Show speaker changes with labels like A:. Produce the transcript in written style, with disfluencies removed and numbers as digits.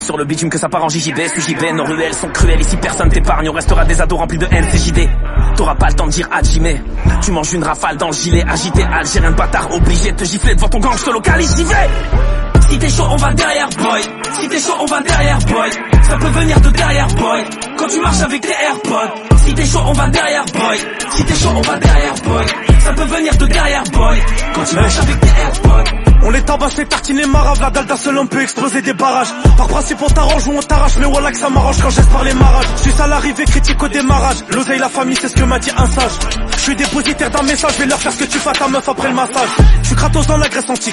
A: Sur le bitume que ça part en JJB, sous JB, nos ruelles sont cruelles, ici personne t'épargne, on restera des ados remplis de haine, c'est JD. T'auras pas le temps de dire Hajime, tu manges une rafale dans le gilet, agité, algérien de bâtard, obligé de te gifler devant ton gang, je te localise, j'y vais. Si t'es chaud, on va derrière, boy. Si t'es chaud, on va derrière, boy. Ça peut venir de derrière, boy. Quand tu marches avec tes AirPods. Si t'es chaud, on va derrière, boy. Si t'es chaud, on va derrière, boy. Ça peut venir de derrière, boy. Quand tu marches avec tes AirPods.
B: On les tabasse, les tartines, les maraves. La dalle d'un seul homme peut exploser des barrages. Par principe on t'arrange ou on t'arrache. Mais voilà que ça m'arrange quand j'espère par les marages. Suis à l'arrivée, critique au démarrage. L'oseille, la famille, c'est ce que m'a dit un sage. Je suis dépositaire d'un message, je vais leur faire ce que tu fais à ta meuf après le massage. Je suis Kratos dans la Grèce antique.